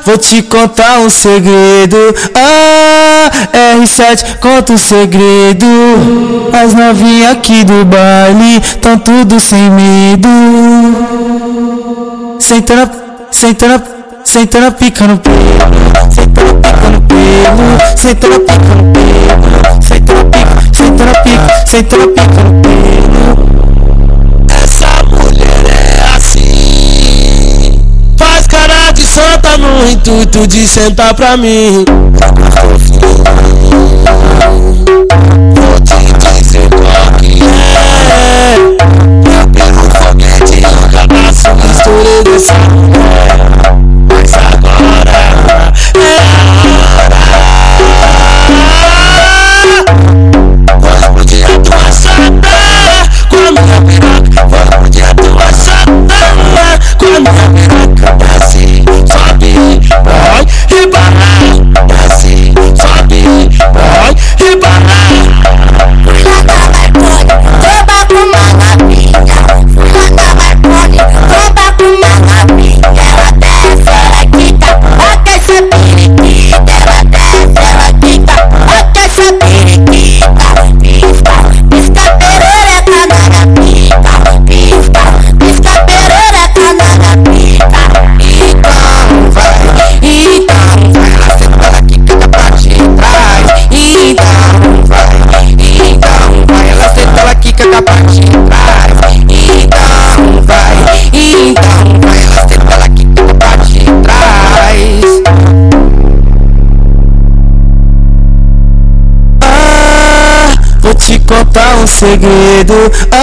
vou te contar um segredo. R7 conta o segredo. As novinhas aqui do baile tão tudo sem medo. Senta na pica no pelo. Senta na pica no pelo. Senta na pica no pelo. Senta na pica, senta na pica, senta na pica no pelo. Essa mulher é assim, faz cara de santa no intuito de sentar pra mim. vou te dizer qual que é. Meu pelo foguete abraço mistura dessa mulher. Mas agora é a hora. Vamos de atuaçada com a minha piroca. Vamos de atuaçada com a minha piroca. Assim, sobe, vai e barra. Assim, sobe, vai e barra. Fui lá na Marconi, rouba com uma lapinha. Fui lá na Marconi, rouba com uma lapinha. Ela desce, ela quica, bota essa periquita. Ela desce, ela quica, bota essa periquita. Pisca, pisca perereca na pica. Pisca, pisca perereca na pica. Então vai, ela senta, ela quica da parte de trás. Então vai, ela senta, ela quica da parte de trás. Então vai, ela senta, ela quica da parte de trás. Vou te contar um segredo.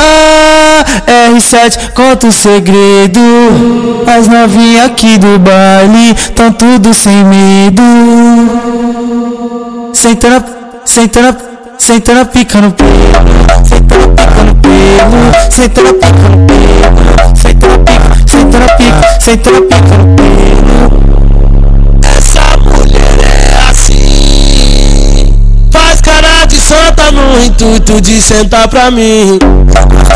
R7 conta o segredo. As novinhas aqui do baile tão tudo sem medo. Senta na pica no pelo. Senta na pica no pelo. Senta na pica no pelo. Senta na pica, senta na pica, senta na pica no pelo. Essa mulher é assim, faz cara de santa no intuito de sentar pra mim.